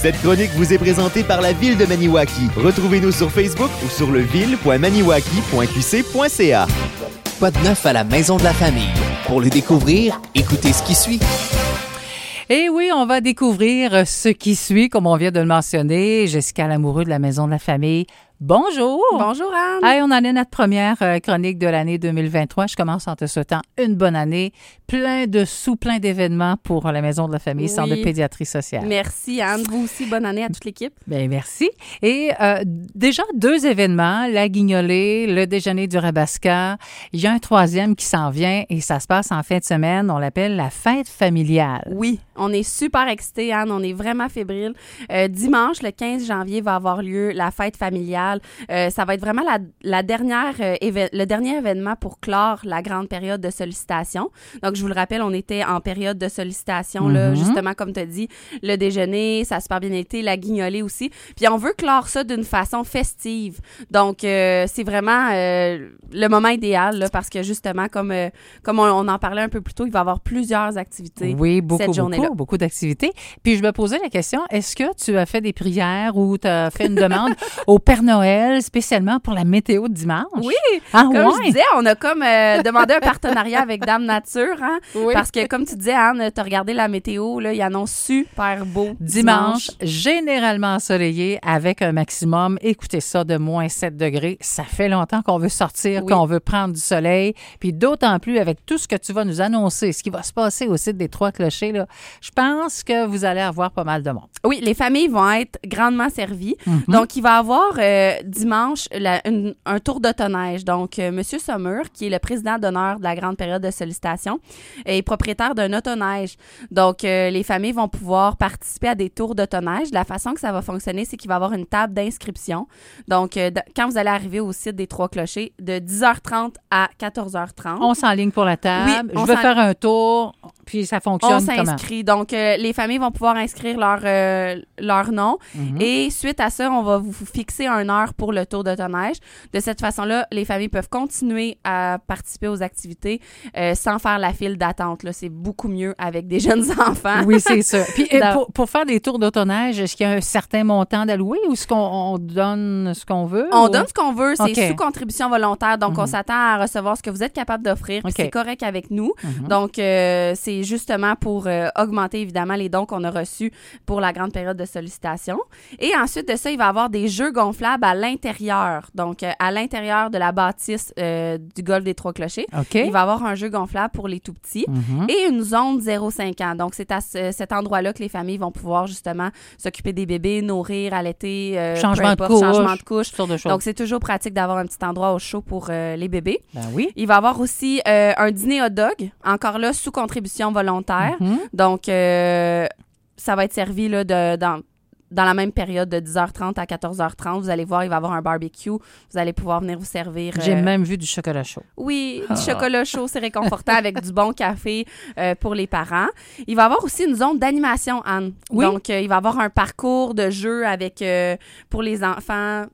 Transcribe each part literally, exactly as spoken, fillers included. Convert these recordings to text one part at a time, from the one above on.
Cette chronique vous est présentée par la Ville de Maniwaki. Retrouvez-nous sur Facebook ou sur leville point maniwaki point q c point c a. Quoi de neuf à la Maison de la Famille? Pour le découvrir, écoutez ce qui suit. Et oui, on va découvrir ce qui suit, comme on vient de le mentionner. Jessica Lamoureux de la Maison de la Famille. Bonjour! Bonjour, Anne! Hey, on en est notre première euh, chronique de l'année deux mille vingt-trois. Je commence en te souhaitant une bonne année. Plein de sous, plein d'événements pour la Maison de la Famille, Oui. Centre de pédiatrie sociale. Merci, Anne. Vous aussi, bonne année à toute l'équipe. Bien, merci. Et euh, déjà deux événements, la guignolée, le déjeuner du Rabasca. Il y a un troisième qui s'en vient et ça se passe en fin de semaine. On l'appelle la fête familiale. Oui, on est super excités, Anne. On est vraiment fébriles. Euh, dimanche, le quinze janvier, va avoir lieu la fête familiale. Euh, ça va être vraiment la, la dernière, euh, éve- le dernier événement pour clore la grande période de sollicitation. Donc, je vous le rappelle, on était en période de sollicitation, Mm-hmm. là, justement, comme tu as dit, le déjeuner, ça a super bien été, la guignolée aussi. Puis, on veut clore ça d'une façon festive. Donc, euh, c'est vraiment euh, le moment idéal, là, parce que justement, comme, euh, comme on, on en parlait un peu plus tôt, il va y avoir plusieurs activités Oui, beaucoup, cette journée-là. beaucoup, beaucoup d'activités. Puis je me posais la question, est-ce que tu as fait des prières ou tu as fait une demande au Père Noël spécialement pour la météo de dimanche? Oui, Ah, comme ouais? je disais, on a comme euh, demandé un partenariat avec Dame Nature, hein, Oui. parce que comme tu disais, Anne, tu as regardé la météo, là, il annonce super beau Dimanche, dimanche. généralement ensoleillé avec un maximum, écoutez ça, de moins sept degrés. Ça fait longtemps qu'on veut sortir, Oui. qu'on veut prendre du soleil. Puis d'autant plus avec tout ce que tu vas nous annoncer, ce qui va se passer au site des Trois Clochers, là, je pense que vous allez avoir pas mal de monde. Oui, les familles vont être grandement servies. Mm-hmm. Donc, il va y avoir euh, dimanche la- une- un tour d'autoneige. Donc, euh, Monsieur Saumur, qui est le président d'honneur de la grande période de sollicitation, est propriétaire d'un autoneige. Donc, euh, les familles vont pouvoir participer à des tours d'autoneige. La façon que ça va fonctionner, c'est qu'il va y avoir une table d'inscription. Donc, euh, d- quand vous allez arriver au site des Trois Clochers, de dix heures trente à quatorze heures trente, On s'enligne pour la table. Oui, on je vais s'en- faire un tour, puis ça on fonctionne comment? s'inscrit. Donc, euh, les familles vont pouvoir inscrire leur, euh, leur nom. Mhm. Et suite à ça, on va vous fixer une heure pour le tour d'autoneige. De cette façon-là, les familles peuvent continuer à participer aux activités euh, sans faire la file d'attente. Là, c'est beaucoup mieux avec des jeunes enfants. Oui, c'est ça. Puis euh, Dans- pour, pour faire des tours d'autoneige, est-ce qu'il y a un certain montant d'alloué ou est-ce qu'on on donne ce qu'on veut? On ou- donne ce qu'on veut, c'est OK. sous contribution volontaire. Donc, on Mhm. s'attend à recevoir ce que vous êtes capable d'offrir. puis OK. C'est correct avec nous. Mhm. Donc, euh, c'est justement pour euh, augmenter évidemment les dons qu'on a reçus pour la grande période de sollicitation. Et ensuite de ça, il va y avoir des jeux gonflables à l'intérieur. Donc, euh, à l'intérieur de la bâtisse euh, du golfe des Trois Clochers. OK. Il va y avoir un jeu gonflable pour les tout petits. Mhm. Et une zone zéro cinq ans. Donc, c'est à ce- cet endroit-là que les familles vont pouvoir justement s'occuper des bébés, nourrir, allaiter, euh, Changement peu de importe, couche. changement de couche. Toutes sortes de choses. Donc, c'est toujours pratique d'avoir un petit endroit au chaud pour euh, les bébés. Ben oui. Il va y avoir aussi euh, un dîner hot dog, encore là, sous contribution volontaire. Mhm. Donc, euh, ça va être servi là, de, dans, dans la même période de dix heures trente à quatorze heures trente. Vous allez voir, il va y avoir un barbecue. Vous allez pouvoir venir vous servir. J'ai euh, même vu du chocolat chaud. Oui, Ah. du chocolat chaud, c'est réconfortant avec du bon café euh, pour les parents. Il va y avoir aussi une zone d'animation, Anne. Oui. Donc, euh, il va y avoir un parcours de jeu avec euh, pour les enfants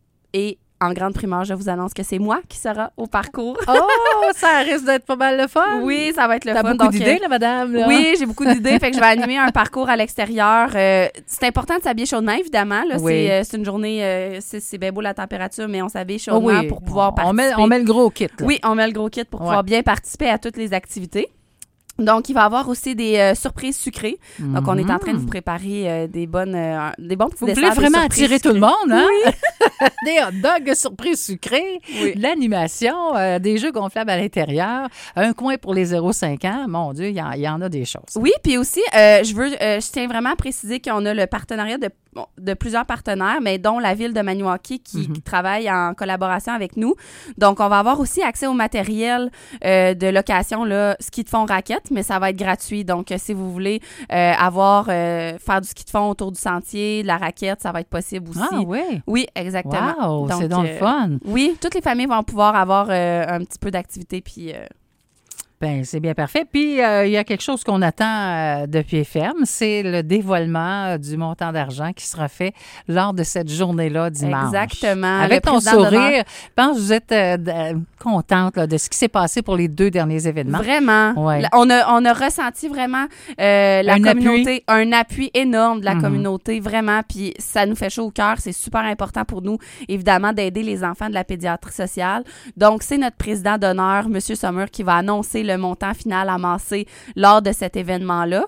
et en grande primeur, je vous annonce que c'est moi qui sera au parcours. Oh, ça risque d'être pas mal le fun. Oui, ça va être le T'as fun. beaucoup Donc, d'idées, euh, là, madame? Là? Oui, j'ai beaucoup d'idées. Fait que je vais animer un parcours à l'extérieur. Euh, c'est important de s'habiller chaudement, évidemment. Là. Oui. C'est, euh, c'est une journée, euh, c'est, c'est bien beau la température, mais on s'habille Oh chaudement oui. pour pouvoir on participer. met, on met le gros kit. là. Oui, on met le gros kit pour Ouais. pouvoir bien participer à toutes les activités. Donc, il va y avoir aussi des euh, surprises sucrées. Donc, on est en train de vous préparer euh, des bonnes, euh, des bons petits Vous voulez desserts, des vraiment surprises attirer tout le sucrées. monde, hein? Des hot dogs surprises sucrées, Oui. de l'animation, euh, des jeux gonflables à l'intérieur, un coin pour les zéro cinq ans. Mon Dieu, il y, en- il y en a des choses. Oui, puis aussi, euh, je veux, euh, je tiens vraiment à préciser qu'on a le partenariat de, bon, de plusieurs partenaires, mais dont la ville de Maniwaki qui, Mhm. qui travaille en collaboration avec nous. Donc, on va avoir aussi accès au matériel euh, de location, là, ski de fond raquette, mais ça va être gratuit. Donc, euh, si vous voulez euh, avoir, euh, faire du ski de fond autour du sentier, de la raquette, ça va être possible aussi. Ah oui. Oui, exactement. Wow, c'est donc le euh, fun. Oui, toutes les familles vont pouvoir avoir euh, un petit peu d'activité, puis... euh, Ben, c'est bien parfait. Puis, euh, il y a quelque chose qu'on attend euh, de pied ferme, c'est le dévoilement euh, du montant d'argent qui sera fait lors de cette journée-là dimanche. Exactement. Avec Le ton président d'honneur. sourire, je pense que vous êtes euh, d- contente là, de ce qui s'est passé pour les deux derniers événements. Vraiment. Ouais. On a, on a ressenti vraiment euh, la Un communauté, un appui énorme de la Mhm. communauté, vraiment. Puis ça nous fait chaud au cœur. C'est super important pour nous, évidemment, d'aider les enfants de la pédiatrie sociale. Donc, c'est notre président d'honneur, M. Sommer, qui va annoncer le montant final amassé lors de cet événement-là.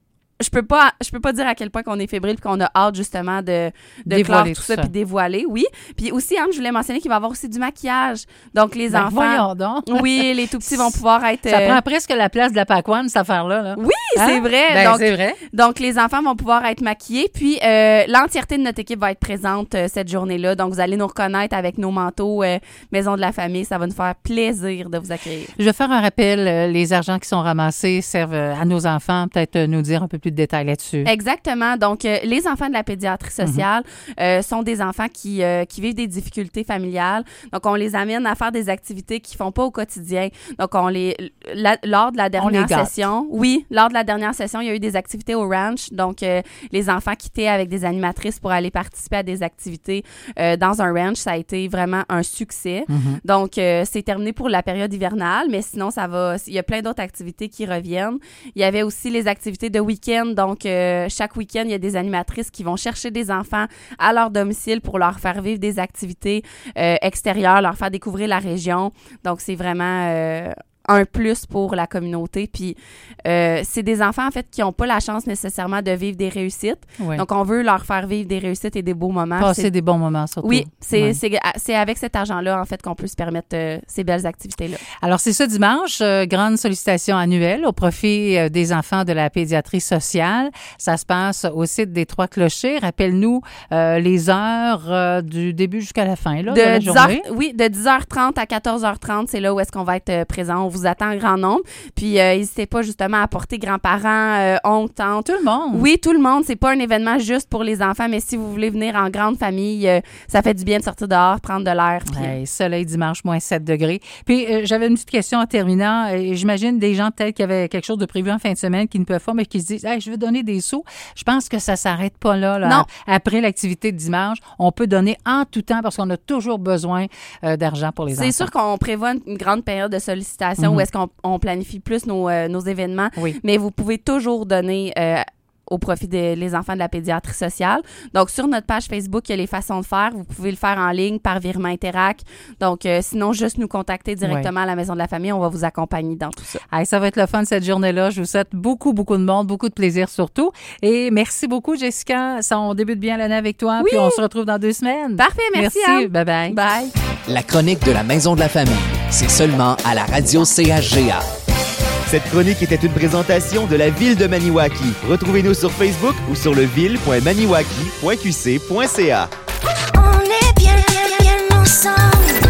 Je peux pas je peux pas dire à quel point qu'on est fébrile puis qu'on a hâte justement de de clore tout, tout ça ça. puis dévoiler, oui. Puis aussi, Anne, je voulais mentionner qu'il va y avoir aussi du maquillage. Donc les Ben, enfants, voyons donc. oui, les tout petits vont pouvoir être Ça euh, prend presque la place de la Pacoane, cette affaire-là. Là. Oui, Hein? c'est vrai. Ben, donc c'est vrai. donc les enfants vont pouvoir être maquillés puis euh, l'entièreté de notre équipe va être présente euh, cette journée-là. Donc vous allez nous reconnaître avec nos manteaux euh, Maison de la famille, ça va nous faire plaisir de vous accueillir. Je vais faire un rappel. euh, Les argents qui sont ramassés servent euh, à nos enfants. Peut-être euh, nous dire un peu plus de détails là-dessus. Exactement. Donc, euh, les enfants de la pédiatrie sociale euh, sont des enfants qui, euh, qui vivent des difficultés familiales. Donc, on les amène à faire des activités qu'ils font pas au quotidien. Donc, on les la- lors de la dernière les gâte. session, oui, lors de la dernière session, il y a eu des activités au ranch. Donc, euh, les enfants quittaient avec des animatrices pour aller participer à des activités euh, dans un ranch. Ça a été vraiment un succès. Mhm. Donc, euh, c'est terminé pour la période hivernale, mais sinon, ça va. Il y a plein d'autres activités qui reviennent. Il y avait aussi les activités de week-end. Donc, euh, chaque week-end, il y a des animatrices qui vont chercher des enfants à leur domicile pour leur faire vivre des activités euh, extérieures, leur faire découvrir la région. Donc, c'est vraiment euh, un plus pour la communauté. Puis, euh, c'est des enfants, en fait, qui n'ont pas la chance nécessairement de vivre des réussites. Ouais. Donc, on veut leur faire vivre des réussites et des beaux moments. Passer C'est- des bons moments, surtout. Oui, c'est Ouais. c'est c'est avec cet argent-là, en fait, qu'on peut se permettre euh, ces belles activités-là. Alors, c'est ce dimanche, euh, grande sollicitation annuelle au profit euh, des enfants de la pédiatrie sociale. Ça se passe au site des Trois Clochers. Rappelle-nous euh, les heures euh, du début jusqu'à la fin là, de, la De dix heures, journée. oui, de dix heures trente à quatorze heures trente, c'est là où est-ce qu'on va être euh, présent. On vous attend en grand nombre. Puis, euh, n'hésitez pas justement à apporter grands-parents, euh, oncles, tantes. Tout le monde. Oui, tout le monde. C'est pas un événement juste pour les enfants, mais si vous voulez venir en grande famille, euh, ça fait du bien de sortir dehors, prendre de l'air. Puis, Hey, soleil dimanche, moins sept degrés. Puis, euh, j'avais une petite question en terminant. Euh, J'imagine des gens peut-être qui avaient quelque chose de prévu en fin de semaine qui ne peuvent pas, mais qui se disent, hey, je veux donner des sous. Je pense que ça s'arrête pas là, là. Non. Après l'activité de dimanche, on peut donner en tout temps parce qu'on a toujours besoin euh, d'argent pour les enfants. c'est sûr qu'on prévoit une, une grande période de sollicitation Mhm. où est-ce qu'on on planifie plus nos, euh, nos événements, Oui. mais vous pouvez toujours donner euh, au profit des les enfants de la pédiatrie sociale. Donc, sur notre page Facebook, il y a les façons de faire. Vous pouvez le faire en ligne par virement Interac. Donc, euh, sinon, juste nous contacter directement à la Maison de la famille. On va vous accompagner dans tout ça. Hey, ça va être le fun cette journée-là. Je vous souhaite beaucoup, beaucoup de monde, beaucoup de plaisir surtout. Et merci beaucoup, Jessica. Ça, on débute bien l'année avec toi. Oui. Puis on se retrouve dans deux semaines. Parfait, merci. Anne. Bye-bye. Bye. La chronique de la Maison de la famille, c'est seulement à la radio C H G A. Cette chronique était une présentation de la ville de Maniwaki. Retrouvez-nous sur Facebook ou sur leville point maniwaki point q c point c a. On est bien, bien, bien ensemble.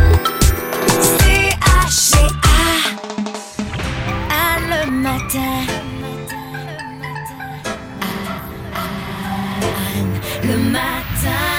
C H G A. À le matin. À, à, à, le matin.